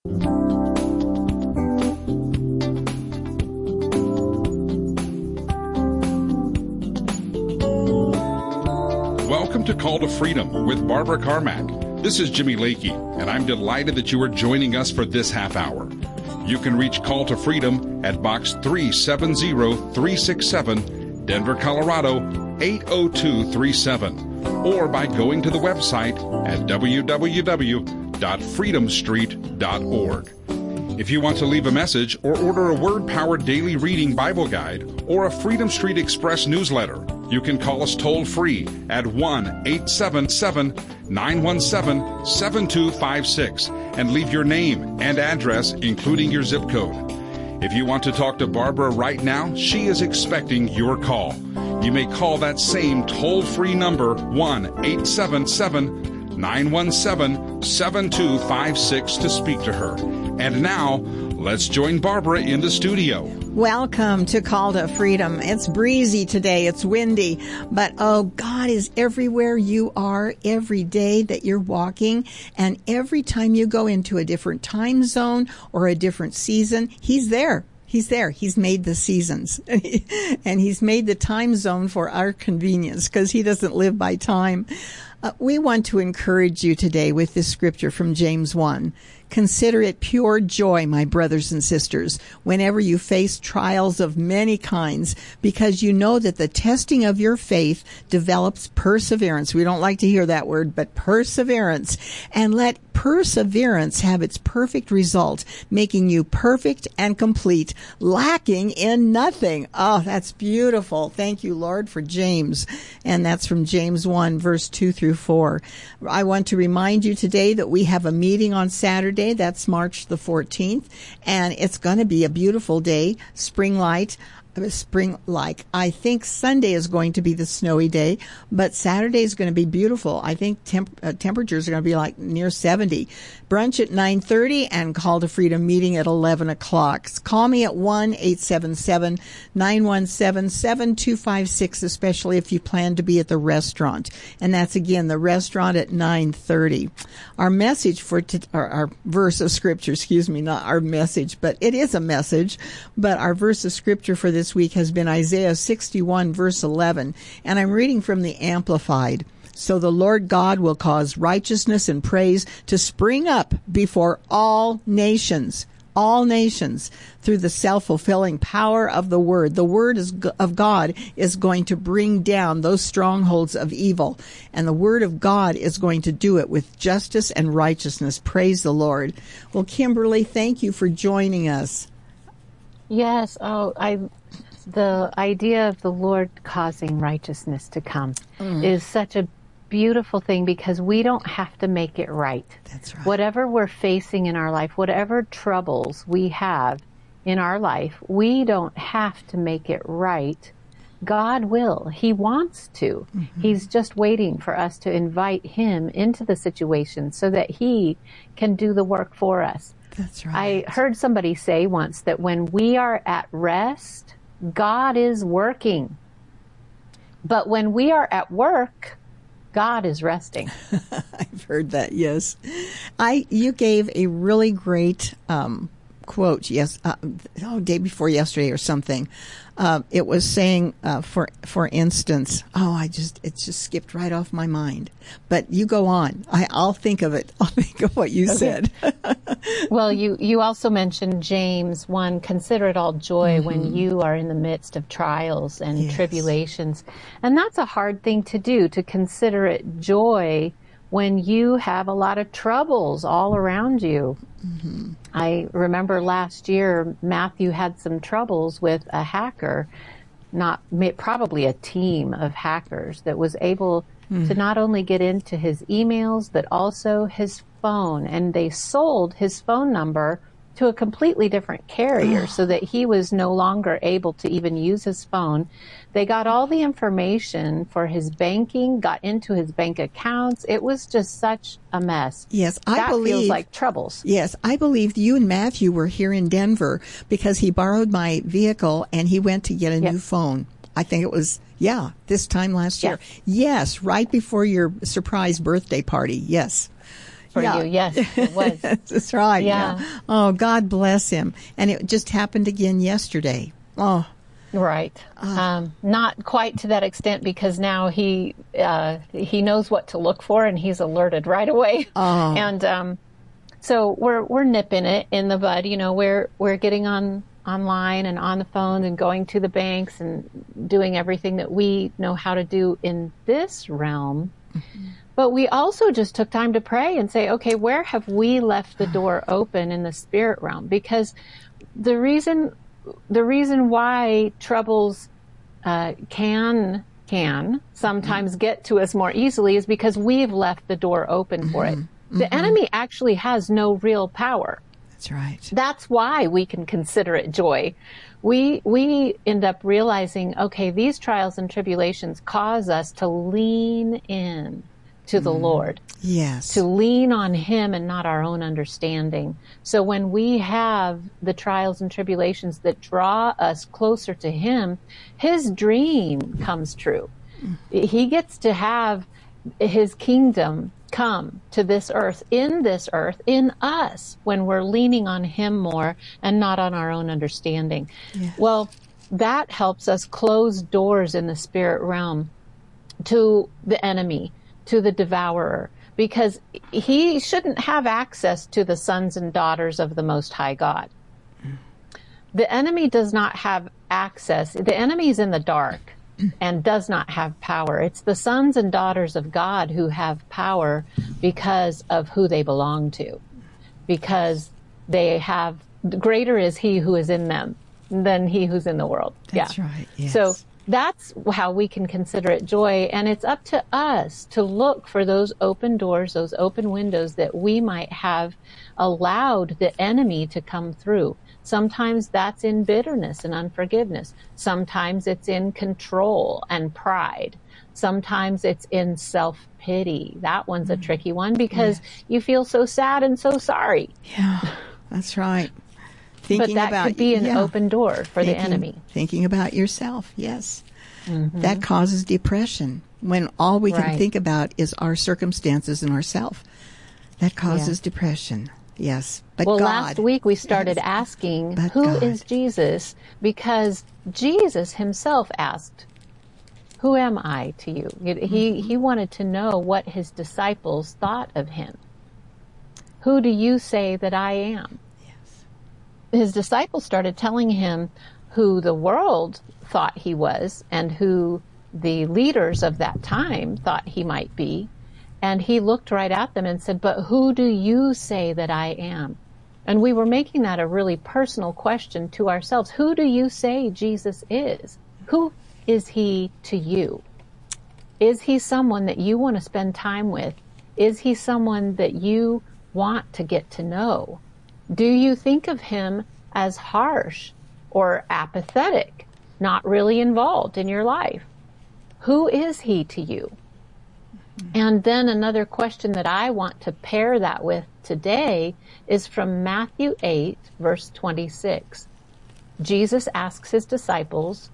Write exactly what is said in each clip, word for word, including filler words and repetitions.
Welcome to Call to Freedom with Barbara Carmack. This is Jimmy Lakey, and I'm delighted that you are joining us for this half hour. You can reach Call to Freedom at Box three seven zero three six seven, Denver, Colorado eight oh two three seven, or by going to the website at w w w dot freedom street dot org. If you want to leave a message or order a Word-powered daily reading Bible guide or a Freedom Street Express newsletter, you can call us toll-free at one eight seven seven, nine one seven, seven two five six and leave your name and address, including your zip code. If you want to talk to Barbara right now, she is expecting your call. You may call that same toll-free number, one eight seven seven, nine one seven, seven two five six, to speak to her. And now, let's join Barbara in the studio. Welcome to Call to Freedom. It's breezy today. It's windy. But, oh, God is everywhere you are, every day that you're walking. And every time you go into a different time zone or a different season, He's there. He's there. He's made the seasons. And He's made the time zone for our convenience because He doesn't live by time. Uh, we want to encourage you today with this scripture from James one. Consider it pure joy, my brothers and sisters, whenever you face trials of many kinds, because you know that the testing of your faith develops perseverance. We don't like to hear that word, but perseverance. And let perseverance have its perfect result, making you perfect and complete, lacking in nothing. Oh, that's beautiful. Thank you, Lord, for James. And that's from James one, verse two through four. I want to remind you today that we have a meeting on Saturday. That's March the fourteenth, and it's going to be a beautiful day, spring light. Spring like. I think Sunday is going to be the snowy day, but Saturday is going to be beautiful. I think temp- uh, temperatures are going to be like near seventy. Brunch at nine thirty and Call to Freedom meeting at eleven o'clock. Call me at one eight seven seven, nine one seven, seven two five six, especially if you plan to be at the restaurant. And that's, again, the restaurant at nine thirty. Our message for, t- our, our verse of Scripture, excuse me, not our message, but it is a message, but our verse of Scripture for this This week has been Isaiah sixty-one, verse eleven, and I'm reading from the Amplified. So the Lord God will cause righteousness and praise to spring up before all nations, all nations, through the self-fulfilling power of the Word. The Word is, of God is going to bring down those strongholds of evil, and the Word of God is going to do it with justice and righteousness. Praise the Lord. Well, Kimberly, thank you for joining us. Yes. Oh, I. The idea of the Lord causing righteousness to come mm. is such a beautiful thing because we don't have to make it right. That's right. Whatever we're facing in our life, whatever troubles we have in our life, we don't have to make it right. God will. He wants to. Mm-hmm. He's just waiting for us to invite Him into the situation so that He can do the work for us. That's right. I heard somebody say once that when we are at rest, God is working. But when we are at work, God is resting. I've heard that, yes. I you gave a really great um, quote, yes, uh, oh, day before yesterday or something. Uh, it was saying, uh, for for instance, oh, I just it just skipped right off my mind. But you go on. I, I'll think of it. I'll think of what you okay. said. Well, you you also mentioned James one. Consider it all joy mm-hmm. when you are in the midst of trials and yes. tribulations, and that's a hard thing to do. To consider it joy when you have a lot of troubles all around you. Mm-hmm. I remember last year, Matthew had some troubles with a hacker, not probably a team of hackers that was able mm-hmm. to not only get into his emails, but also his phone. And they sold his phone number to a completely different carrier so that he was no longer able to even use his phone. They got all the information for his banking, got into his bank accounts. It was just such a mess. Yes, I that believe. That feels like troubles. Yes, I believe you and Matthew were here in Denver because he borrowed my vehicle and he went to get a yep. new phone. I think it was, yeah, this time last year. Yeah. Yes, right before your surprise birthday party. Yes. for yeah. you. Yes, it was. That's right. Yeah. yeah. Oh, God bless him. And it just happened again yesterday. Oh. Right. Uh, um, not quite to that extent, because now he uh, he knows what to look for, and he's alerted right away. Oh. And um, so we're we're nipping it in the bud. You know, we're we're getting on online and on the phone and going to the banks and doing everything that we know how to do in this realm. Mm-hmm. But we also just took time to pray and say, okay, where have we left the door open in the spirit realm? Because the reason the reason why troubles uh, can can sometimes mm-hmm. get to us more easily is because we've left the door open mm-hmm. for it. Mm-hmm. The enemy actually has no real power. That's right. That's why we can consider it joy. We we end up realizing, okay, these trials and tribulations cause us to lean in to the mm. Lord. Yes. To lean on Him and not our own understanding. So when we have the trials and tribulations that draw us closer to Him, His dream comes true. Mm. He gets to have His kingdom come to this earth, in this earth, in us, when we're leaning on Him more and not on our own understanding. Yes. Well, that helps us close doors in the spirit realm to the enemy, to the devourer, because he shouldn't have access to the sons and daughters of the Most High God. The enemy does not have access. The enemy is in the dark and does not have power. It's the sons and daughters of God who have power because of who they belong to, because they have, greater is He who is in them than he who's in the world. That's yeah. right. Yes. So that's how we can consider it joy. And it's up to us to look for those open doors, those open windows that we might have allowed the enemy to come through. Sometimes that's in bitterness and unforgiveness. Sometimes it's in control and pride. Sometimes it's in self-pity. That one's a tricky one because yes. you feel so sad and so sorry. Yeah, that's right. Thinking but that about, could be an yeah. open door for thinking, the enemy. Thinking about yourself, yes. Mm-hmm. That causes depression when all we can right. think about is our circumstances and ourself. That causes yeah. depression. Yes, but well, God. last week we started yes. asking, but who God. is Jesus? Because Jesus Himself asked, who am I to you? He, mm-hmm. he wanted to know what His disciples thought of Him. Who do you say that I am? Yes. His disciples started telling Him who the world thought He was and who the leaders of that time thought He might be. And He looked right at them and said, but who do you say that I am? And we were making that a really personal question to ourselves. Who do you say Jesus is? Who is He to you? Is He someone that you want to spend time with? Is He someone that you want to get to know? Do you think of Him as harsh or apathetic, not really involved in your life? Who is He to you? And then another question that I want to pair that with today is from Matthew eight, verse twenty-six. Jesus asks His disciples,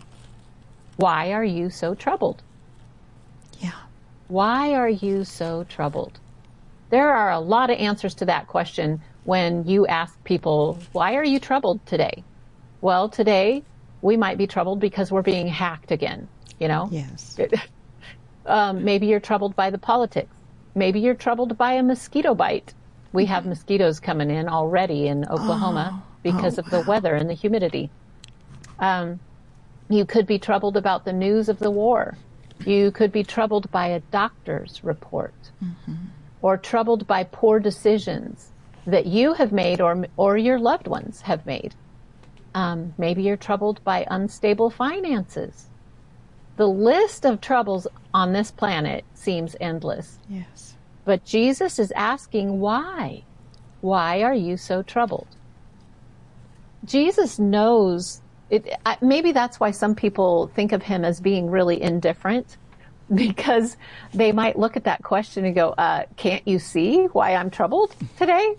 why are you so troubled? Yeah. Why are you so troubled? There are a lot of answers to that question when you ask people, why are you troubled today? Well, today we might be troubled because we're being hacked again, you know? Yes. Um, maybe you're troubled by the politics. Maybe you're troubled by a mosquito bite. We have mosquitoes coming in already in Oklahoma oh, because oh, of the wow. weather and the humidity. Um, you could be troubled about the news of the war. You could be troubled by a doctor's report, mm-hmm. or troubled by poor decisions that you have made or or your loved ones have made. Um, maybe you're troubled by unstable finances. The list of troubles on this planet seems endless. Yes. But Jesus is asking why? Why are you so troubled? Jesus knows, it, maybe that's why some people think of Him as being really indifferent, because they might look at that question and go, uh, can't you see why I'm troubled today?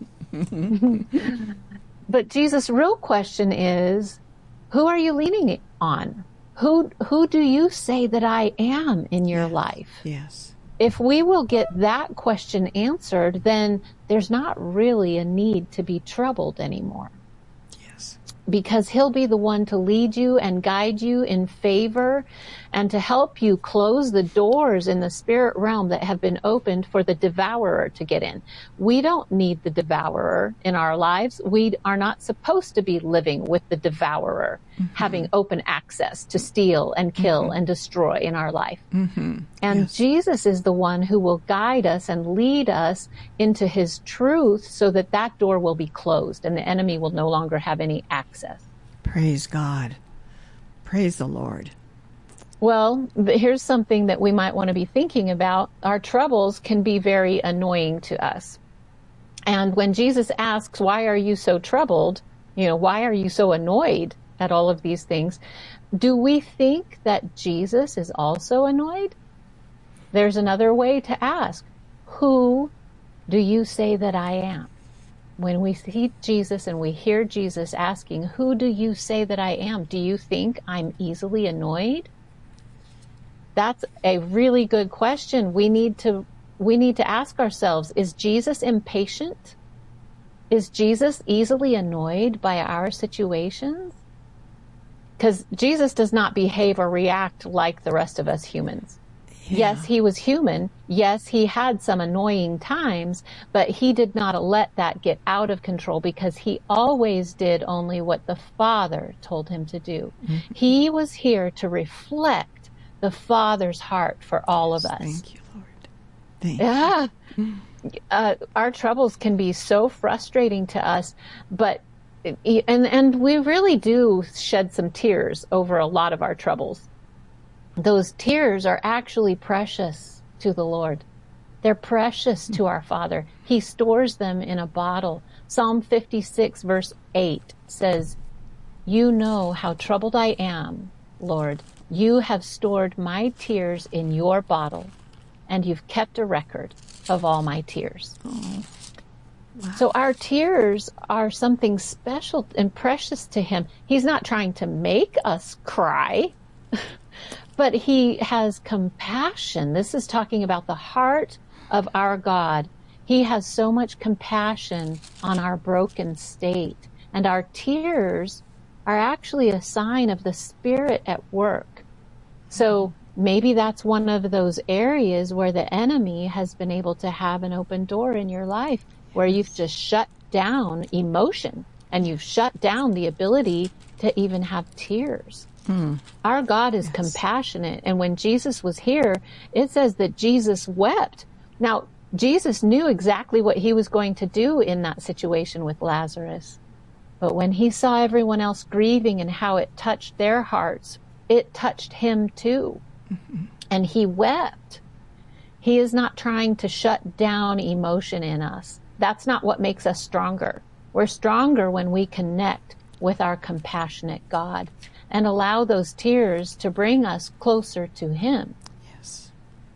But Jesus' real question is, who are you leaning on? Who who do you say that I am in your yes. life? Yes. if we will get that question answered, then there's not really a need to be troubled anymore. Yes. Because he'll be the one to lead you and guide you in favor and to help you close the doors in the spirit realm that have been opened for the devourer to get in. We don't need the devourer in our lives. We are not supposed to be living with the devourer, mm-hmm. having open access to steal and kill mm-hmm. and destroy in our life. Mm-hmm. And yes. Jesus is the one who will guide us and lead us into his truth so that that door will be closed and the enemy will no longer have any access. Praise God. Praise the Lord. Well, here's something that we might want to be thinking about. Our troubles can be very annoying to us. And when Jesus asks, why are you so troubled? You know, why are you so annoyed at all of these things? Do we think that Jesus is also annoyed? There's another way to ask, who do you say that I am? When we see Jesus and we hear Jesus asking, who do you say that I am? Do you think I'm easily annoyed? That's a really good question. We need to we need to ask ourselves, is Jesus impatient? Is Jesus easily annoyed by our situations? Because Jesus does not behave or react like the rest of us humans. Yeah. Yes, he was human. Yes, he had some annoying times, but he did not let that get out of control because he always did only what the Father told him to do. Mm-hmm. He was here to reflect the Father's heart for all of us. Thank you, Lord. Thank yeah. you. Uh, our troubles can be so frustrating to us, but and and we really do shed some tears over a lot of our troubles. Those tears are actually precious to the Lord. They're precious to our Father. He stores them in a bottle. Psalm fifty-six verse eight says, "You know how troubled I am, Lord. You have stored my tears in your bottle, and you've kept a record of all my tears." Oh. Wow. So our tears are something special and precious to him. He's not trying to make us cry, but he has compassion. This is talking about the heart of our God. He has so much compassion on our broken state, and our tears are actually a sign of the Spirit at work. So maybe that's one of those areas where the enemy has been able to have an open door in your life, where you've just shut down emotion and you've shut down the ability to even have tears. Hmm. Our God is yes. compassionate. And when Jesus was here, it says that Jesus wept. Now, Jesus knew exactly what he was going to do in that situation with Lazarus. But when he saw everyone else grieving and how it touched their hearts, it touched him too. Mm-hmm. And he wept. He is not trying to shut down emotion in us. That's not what makes us stronger. We're stronger when we connect with our compassionate God and allow those tears to bring us closer to him. Yes.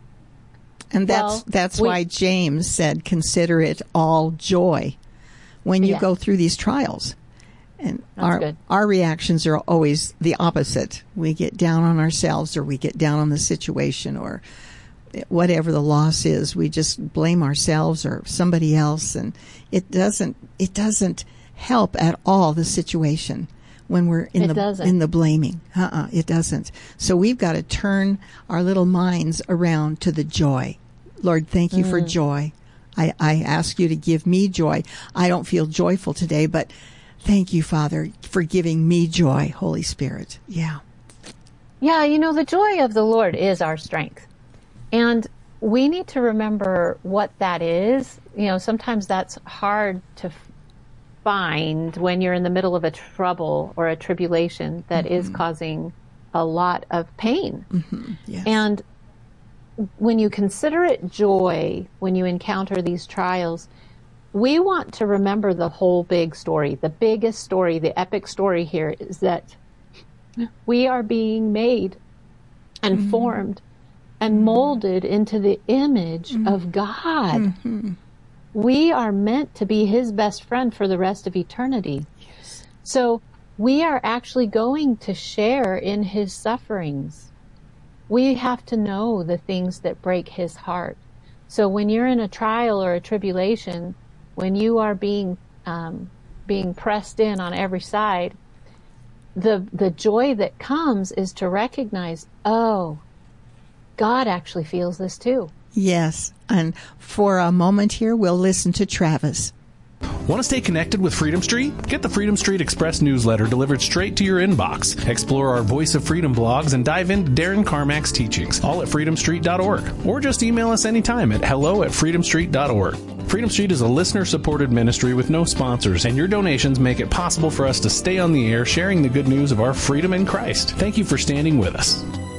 And that's well, that's we, why James said, consider it all joy when you yeah. go through these trials. And That's our good. our reactions are always the opposite. We get down on ourselves, or we get down on the situation, or whatever the loss is. We just blame ourselves or somebody else, and it doesn't it doesn't help at all the situation when we're in it the doesn't. in the blaming. Uh-uh, it doesn't. So we've got to turn our little minds around to the joy. Lord, thank you mm. for joy. I, I ask you to give me joy. I don't feel joyful today, but thank you, Father, for giving me joy, Holy Spirit. Yeah. Yeah, you know, the joy of the Lord is our strength. And we need to remember what that is. You know, sometimes that's hard to find when you're in the middle of a trouble or a tribulation that mm-hmm. is causing a lot of pain. Mm-hmm. Yes. And when you consider it joy, when you encounter these trials, we want to remember the whole big story. The biggest story, the epic story here is that we are being made and mm-hmm. formed and molded into the image mm-hmm. of God. Mm-hmm. We are meant to be his best friend for the rest of eternity. Yes. So we are actually going to share in his sufferings. we have to know the things that break his heart. So when you're in a trial or a tribulation, when you are being um, being pressed in on every side, the the joy that comes is to recognize, oh, God actually feels this too. Yes. And for a moment here, we'll listen to Travis. Want to stay connected with Freedom Street? Get the Freedom Street Express newsletter delivered straight to your inbox. Explore our Voice of Freedom blogs and dive into Darren Carmack's teachings, all at freedom street dot org. Or just email us anytime at hello at freedom street dot org. Freedom Street is a listener-supported ministry with no sponsors, and your donations make it possible for us to stay on the air sharing the good news of our freedom in Christ. Thank you for standing with us.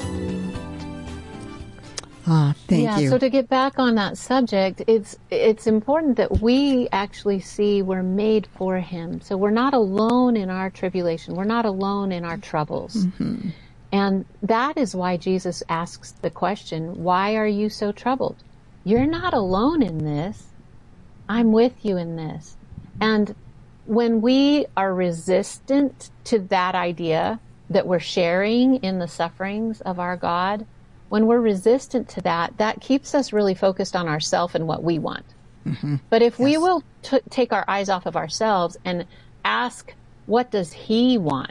Ah, thank yeah, you. So to get back on that subject, it's it's important that we actually see we're made for him. So we're not alone in our tribulation. We're not alone in our troubles. Mm-hmm. And that is why Jesus asks the question, why are you so troubled? You're not alone in this. I'm with you in this. And when we are resistant to that idea that we're sharing in the sufferings of our God, when we're resistant to that, that keeps us really focused on ourselves and what we want. Mm-hmm. But if yes. we will t- take our eyes off of ourselves and ask, what does he want?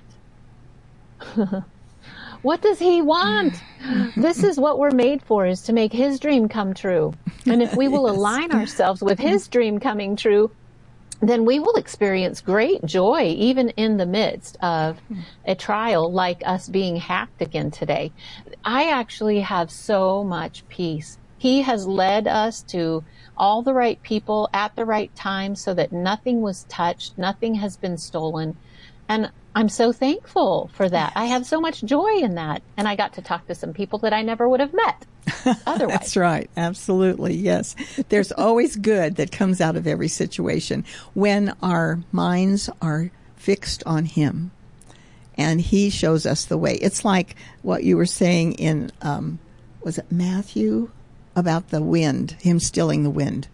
What does he want? This is what we're made for, is to make his dream come true. And if we will yes. align ourselves with his dream coming true, then we will experience great joy, even in the midst of a trial like us being hacked again today. I actually have so much peace. He has led us to all the right people at the right time so that nothing was touched, nothing has been stolen. And I'm so thankful for that. I have so much joy in that. And I got to talk to some people that I never would have met otherwise. That's right. Absolutely. Yes. There's always good that comes out of every situation when our minds are fixed on him and he shows us the way. It's like what you were saying in, um, was it Matthew, about the wind, him stilling the wind?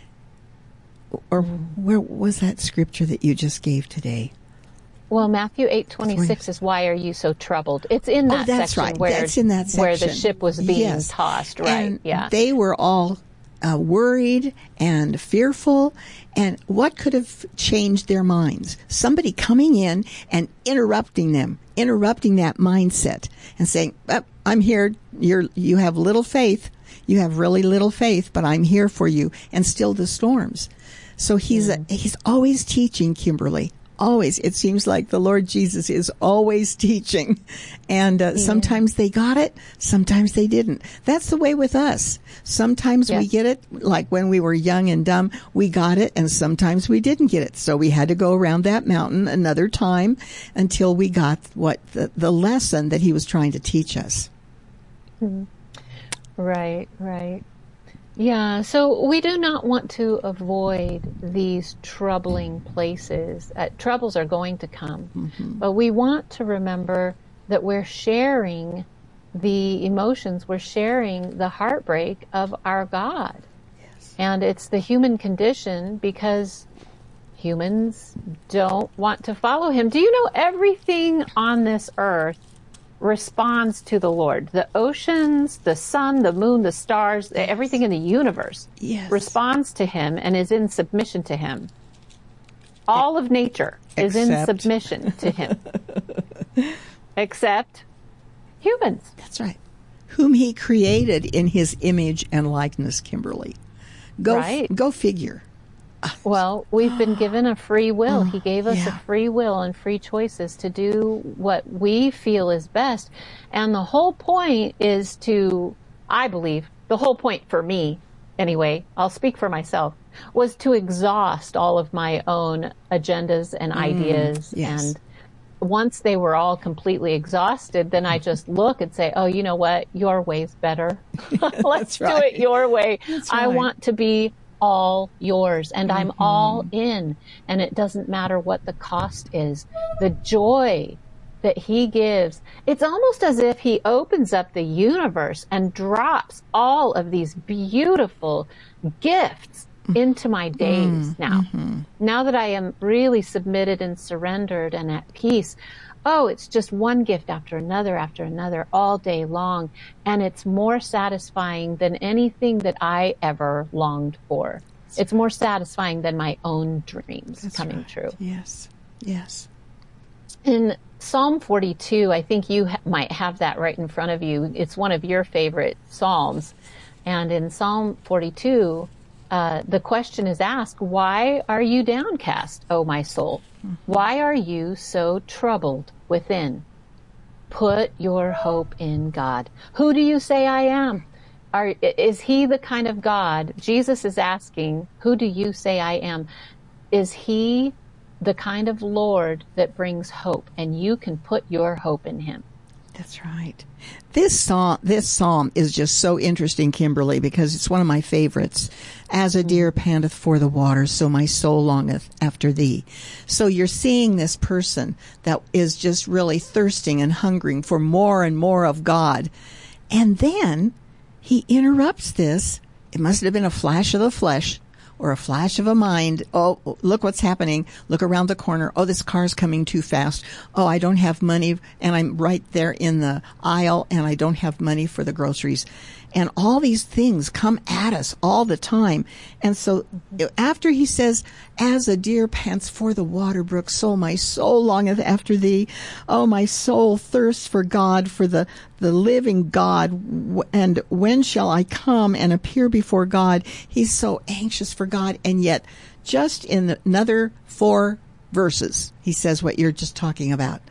Or where was that scripture that you just gave today? Well, Matthew eight twenty-six is why are you so troubled? It's in that oh, that's section right. where that's in that section. where the ship was being yes. tossed, right? And yeah. They were all uh, worried and fearful. And what could have changed their minds? Somebody coming in and interrupting them, interrupting that mindset and saying, oh, I'm here. You're, you have little faith. You have really little faith, but I'm here for you, and still the storms. So he's mm. a, he's always teaching, Kimberly. Always. It seems like the Lord Jesus is always teaching. And uh, yeah. sometimes they got it, sometimes they didn't. That's the way with us. Sometimes yes. we get it, like when we were young and dumb, we got it, and sometimes we didn't get it. So we had to go around that mountain another time until we got what the, the lesson that he was trying to teach us. Mm-hmm. Right, right. Yeah, so we do not want to avoid these troubling places. Uh, troubles are going to come, mm-hmm. but we want to remember that we're sharing the emotions, we're sharing the heartbreak of our God. Yes. And it's the human condition because humans don't want to follow him. Do you know everything on this earth responds to the Lord? The oceans, the sun, the moon, the stars, yes. everything in the universe yes. responds to him and is in submission to him. All of nature Except. is in submission to him. Except humans. That's right. Whom he created in his image and likeness, Kimberly. Go, right. f- go figure. Well, we've been given a free will. He gave us yeah. a free will and free choices to do what we feel is best. And the whole point is to, I believe, the whole point for me, anyway, I'll speak for myself, was to exhaust all of my own agendas and ideas. Mm, yes. And once they were all completely exhausted, then I just look and say, oh, you know what? Your way's better. Let's right. do it your way. That's I right. want to be all yours, and I'm mm-hmm. all in, and it doesn't matter what the cost is. The joy that he gives, it's almost as if he opens up the universe and drops all of these beautiful gifts into my days mm-hmm. now. Mm-hmm. Now that I am really submitted and surrendered and at peace, oh, it's just one gift after another after another all day long. And it's more satisfying than anything that I ever longed for. It's more satisfying than my own dreams That's coming right. true. Yes, yes. In Psalm forty-two, I think you ha- might have that right in front of you. It's one of your favorite Psalms. And in Psalm forty-two, uh, the question is asked, why are you downcast, O my soul? Mm-hmm. Why are you so troubled within? Put your hope in God. Who do you say I am? Are, is he the kind of God? Jesus is asking, who do you say I am? Is he the kind of Lord that brings hope, and you can put your hope in him? That's right. This psalm, this psalm is just so interesting, Kimberly, because it's one of my favorites. As a deer panteth for the water, so my soul longeth after thee. So you're seeing this person that is just really thirsting and hungering for more and more of God. And then he interrupts this. It must have been a flash of the flesh or a flash of a mind. Oh, look what's happening. Look around the corner. Oh, this car's coming too fast. Oh, I don't have money, and I'm right there in the aisle, and I don't have money for the groceries. And all these things come at us all the time. And so after he says, as a deer pants for the water brook, so my soul longeth after thee. Oh, my soul thirsts for God, for the, the living God. And when shall I come and appear before God? He's so anxious for God. And yet, just in another four verses, he says what you're just talking about.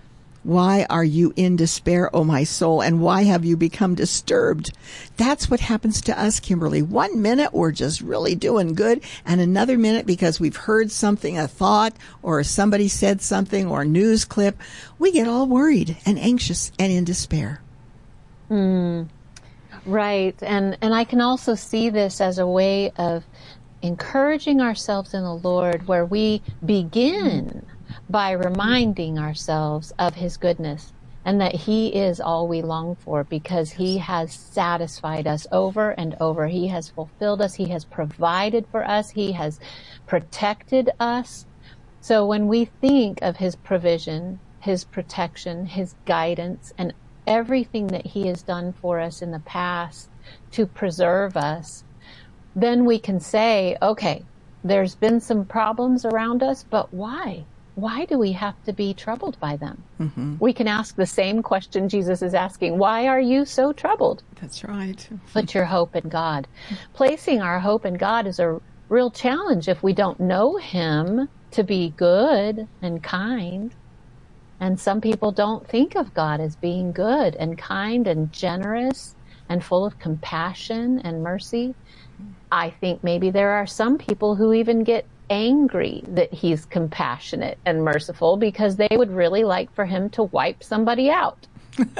Why are you in despair, O my soul, and why have you become disturbed? That's what happens to us, Kimberly. One minute we're just really doing good, and another minute, because we've heard something, a thought, or somebody said something, or a news clip, we get all worried and anxious and in despair. Mm, right. And, and I can also see this as a way of encouraging ourselves in the Lord, where we begin by reminding ourselves of his goodness and that he is all we long for, because he has satisfied us over and over. He has fulfilled us. He has provided for us. He has protected us. So when we think of his provision, his protection, his guidance, and everything that he has done for us in the past to preserve us, then we can say, okay, there's been some problems around us, but why? Why do we have to be troubled by them? Mm-hmm. We can ask the same question Jesus is asking. Why are you so troubled? That's right. Put your hope in God. Placing our hope in God is a real challenge if we don't know him to be good and kind. And some people don't think of God as being good and kind and generous and full of compassion and mercy. I think maybe there are some people who even get angry that he's compassionate and merciful because they would really like for him to wipe somebody out.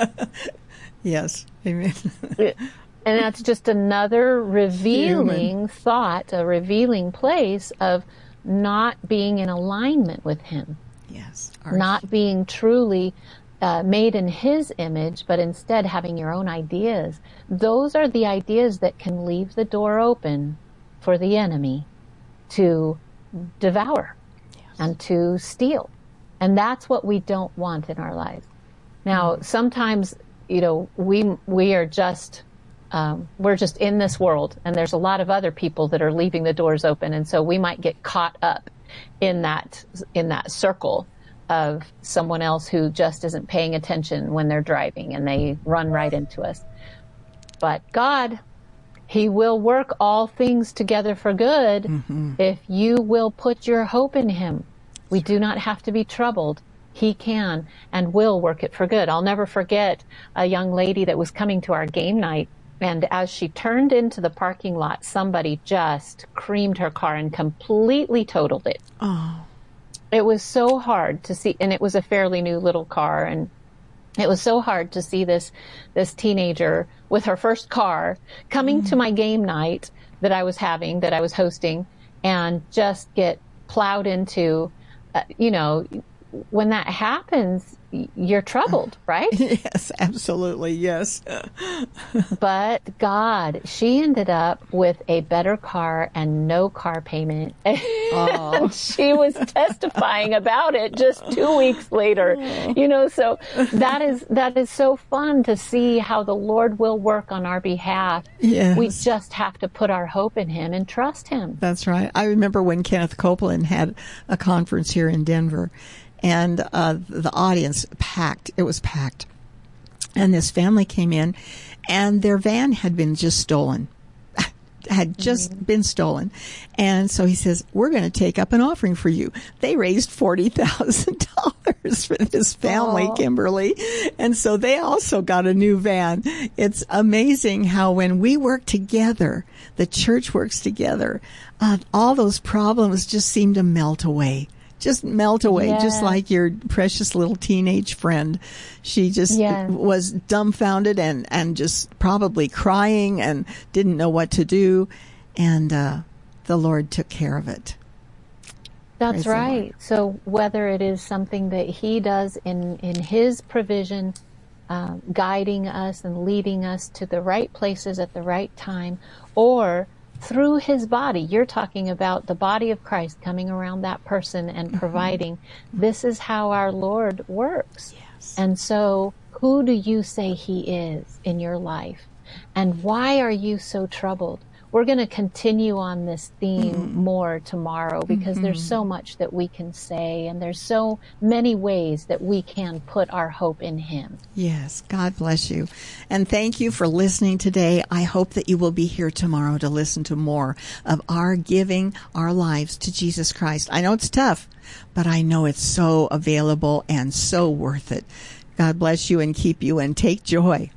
Yes. Amen. And that's just another revealing Human. thought, a revealing place of not being in alignment with him. Yes. Not being truly uh, made in his image, but instead having your own ideas. Those are the ideas that can leave the door open for the enemy to devour yes. and to steal. And that's what we don't want in our lives. Now, mm-hmm. sometimes, you know, we we are just, um, we're just in this world, and there's a lot of other people that are leaving the doors open, and so we might get caught up in that in that circle of someone else who just isn't paying attention when they're driving, and they run right into us. But God, he will work all things together for good mm-hmm. if you will put your hope in him. We do not have to be troubled. He can and will work it for good. I'll never forget a young lady that was coming to our game night, and as she turned into the parking lot, somebody just creamed her car and completely totaled it. Oh. It was so hard to see, and it was a fairly new little car, and it was so hard to see this this teenager with her first car coming mm. to my game night that I was having, that I was hosting, and just get plowed into. Uh, you know, when that happens, you're troubled, right? Yes, absolutely. Yes. But God, she ended up with a better car and no car payment. Oh. And she was testifying about it just two weeks later. Oh. You know, so that is, that is so fun to see how the Lord will work on our behalf. Yes. We just have to put our hope in him and trust him. That's right. I remember when Kenneth Copeland had a conference here in Denver, and uh, the audience packed. It was packed. And this family came in, and their van had been just stolen, had just mm-hmm. been stolen. And so he says, we're going to take up an offering for you. They raised forty thousand dollars for this family, Aww. Kimberly. And so they also got a new van. It's amazing how when we work together, the church works together, uh, all those problems just seem to melt away. Just melt away, yes. just like your precious little teenage friend. She just yes. was dumbfounded and, and just probably crying and didn't know what to do. And uh, the Lord took care of it. That's Praise right. So whether it is something that he does in, in his provision, uh, guiding us and leading us to the right places at the right time, or through his body. You're talking about the body of Christ coming around that person and providing. Mm-hmm. This is how our Lord works. Yes. And so who do you say he is in your life? And why are you so troubled? We're going to continue on this theme mm-hmm. more tomorrow because mm-hmm. there's so much that we can say, and there's so many ways that we can put our hope in him. Yes, God bless you. And thank you for listening today. I hope that you will be here tomorrow to listen to more of our giving our lives to Jesus Christ. I know it's tough, but I know it's so available and so worth it. God bless you and keep you, and take joy.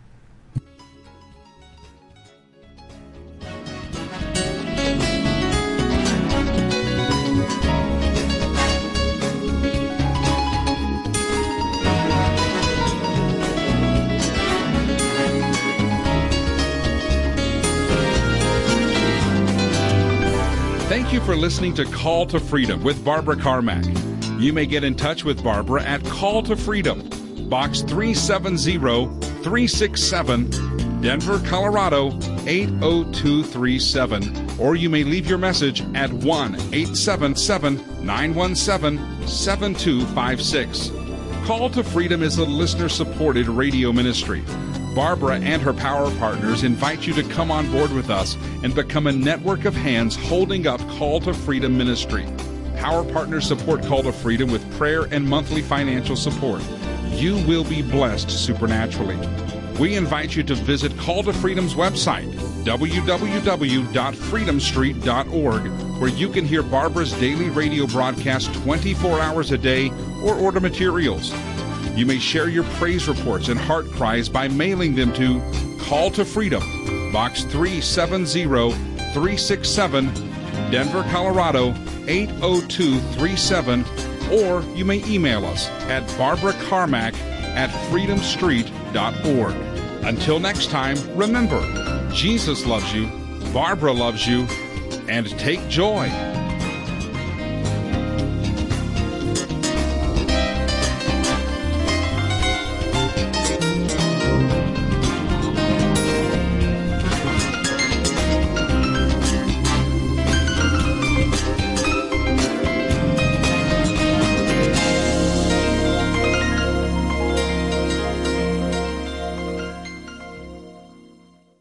Thank you for listening to Call to Freedom with Barbara Carmack. You may get in touch with Barbara at Call to Freedom, Box three seven zero, three six seven, Denver, Colorado eight oh two three seven. Or you may leave your message at one eight seven seven, nine one seven, seven two five six. Call to Freedom is a listener-supported radio ministry. Barbara and her power partners invite you to come on board with us and become a network of hands holding up Call to Freedom ministry. Power partners support Call to Freedom with prayer and monthly financial support. You will be blessed supernaturally. We invite you to visit Call to Freedom's website, w w w dot freedom street dot org, where you can hear Barbara's daily radio broadcast twenty-four hours a day or order materials. You may share your praise reports and heart cries by mailing them to Call to Freedom, Box three seven zero, three six seven, Denver, Colorado eight oh two three seven, or you may email us at barbara carmack at freedom street dot org. Until next time, remember, Jesus loves you, Barbara loves you, and take joy.